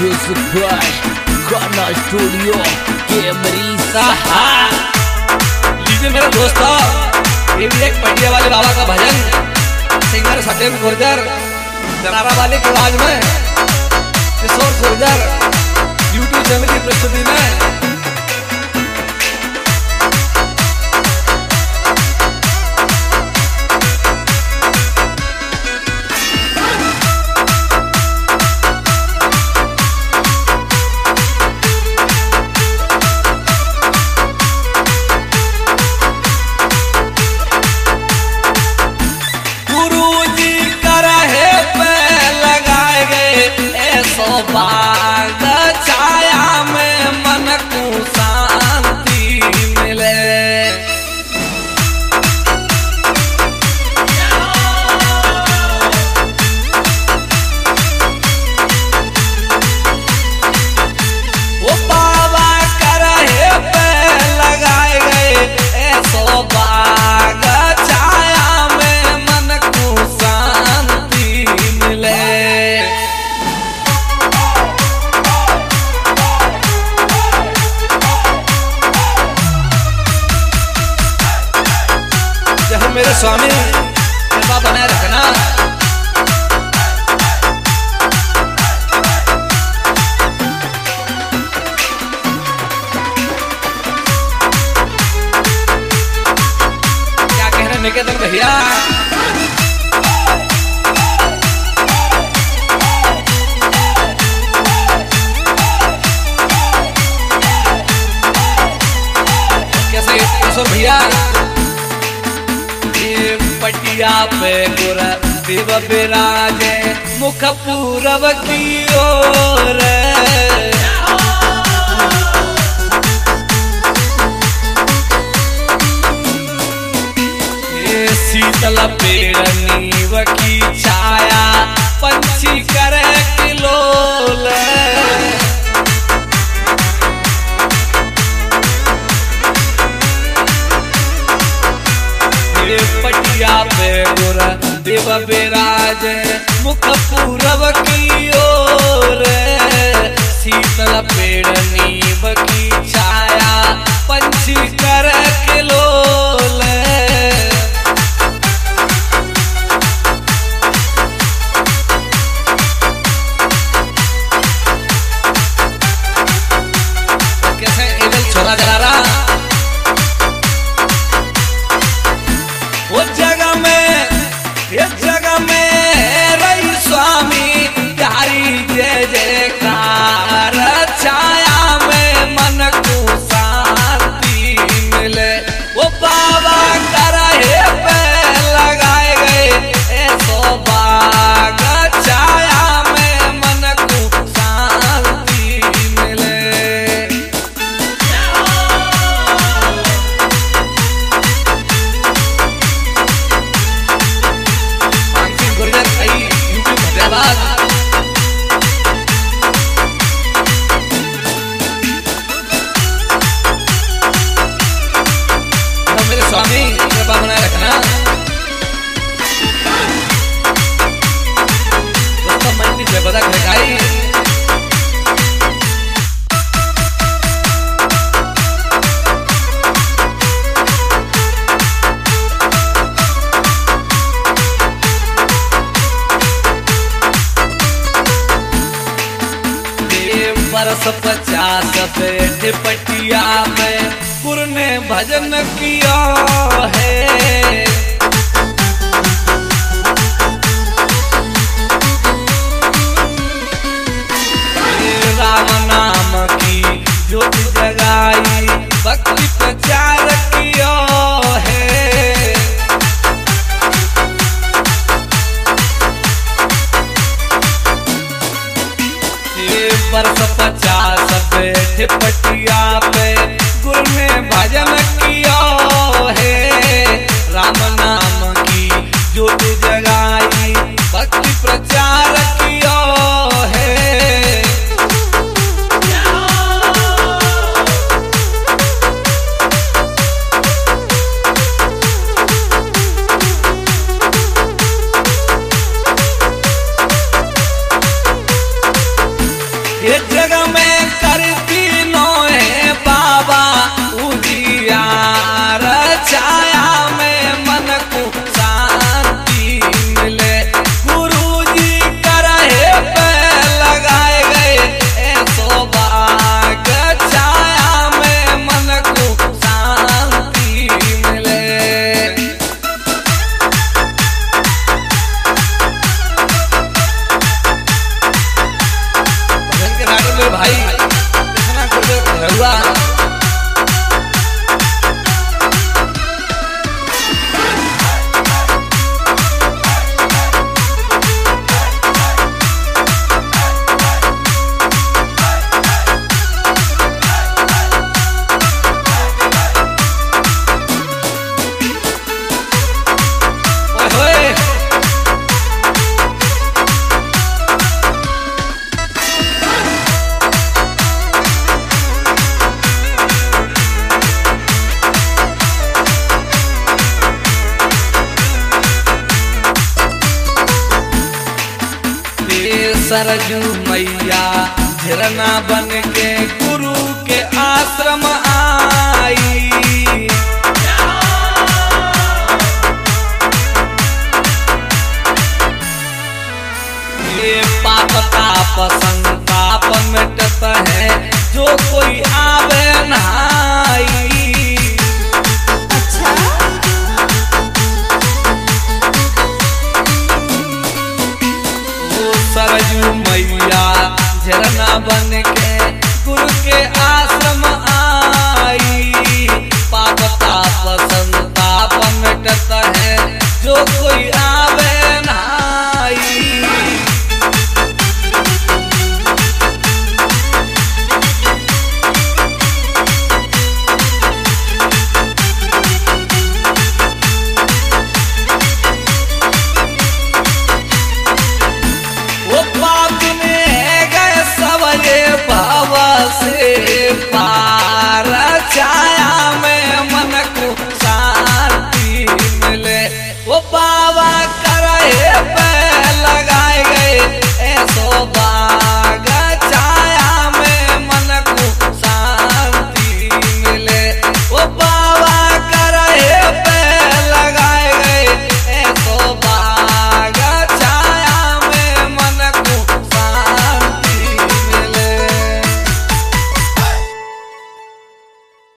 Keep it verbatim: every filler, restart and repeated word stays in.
Music by Gaana studio कैमरी साहा। लीजिए मेरे दोस्तों, ये भी एक पटिया वाले बाबा का भजन सिंगर सत्यम गुर्जर जनारा वाले की आवाज में किशोर गुर्जर यूट्यूब चैनल की प्रस्तुति में। बाग छाया में मन को शांति मिले, वो बाबा करे पे लगाए गए ऐसो बाग छाया में मन को शांति मिले। मेरे स्वामी कृपा बनाए रखना। क्या कह रहे निकेतन भैया? कैसे किशोर भैया? पटिया पे गुर देव विराजे मुख पूरब की ओर, शीतल पेड़ नीव की छाया पंछी करे किलोल, पटिया पे गुर देव विराज मुख पूरब की ओर, शीतल पेड़ नीव की छाया पंछी कर किलोल। कैसे एदल छोरा जला रहा वो जगह में, ये जगह में रही स्वामी प्यारी जय जयकार छाया में मन को शांति मिले। वो बाबा करे पे लगाए गए ऐसो बाग छाया में मन को शांति मिले। मेरे स्वामी कृपा बनाए रखना। दोस्तों मन की जय बदा खड़काई। बरस पचास बैठ पटिया में गुरु ने भजन किया है, राम नाम की ज्योति जगाई भक्ति प्रचार किया है। बरस पचास बैठ पटिया पे गुरु ने भजन किया है, राम नाम की ज्योति जगाई भक्ति प्रचार किया है। सरजू मैया झरना बन के गुरु के आश्रम आई। ये पाप ताप संताप मिटत है जो कोई आवे नहाई। अच्छा वो सरजू मैया झरना बन के गुरु के आश्रम आई। पाप ताप संताप मिटत है जो कोई आवे